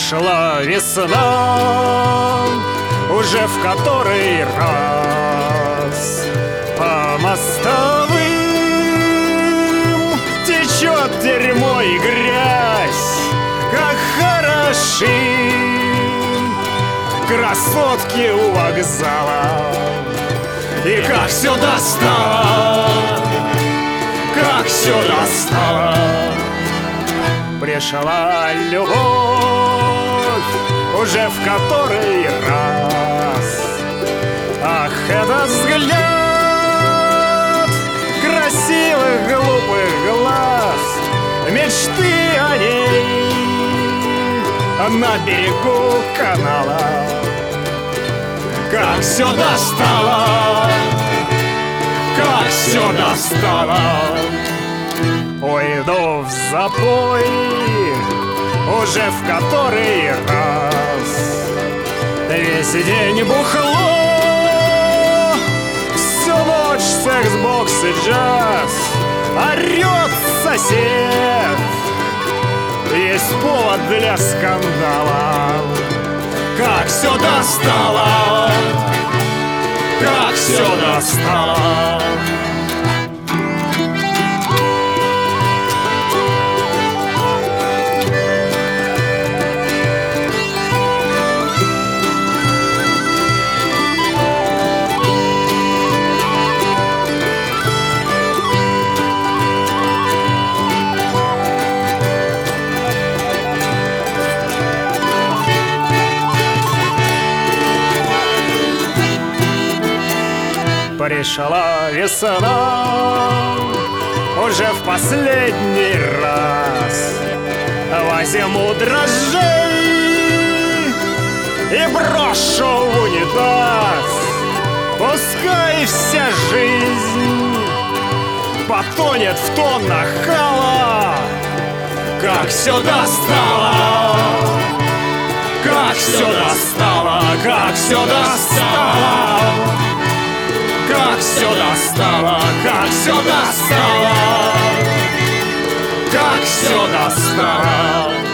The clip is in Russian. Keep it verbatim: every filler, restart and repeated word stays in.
Пришла весна, уже в который раз по мостовым течет дерьмо и грязь. Как хороши красотки у вокзала, и как все достало, как все достало. Пришла любовь, уже в который раз. Ах, этот взгляд красивых глупых глаз, мечты о ней на берегу канала. Как все достало, как все достало. Уйду в запой, уже в который раз. Весь день бухло, всю ночь секс, бокс и джаз. Орет сосед, есть повод для скандала. Как все достало, как все достало. Пришла весна, уже в последний раз. Возьму дрожжей и брошу в унитаз. Пускай вся жизнь потонет в тоннах хала. Как все достало, как все достало, как все достало. Как все достало, как все достало, как все достало.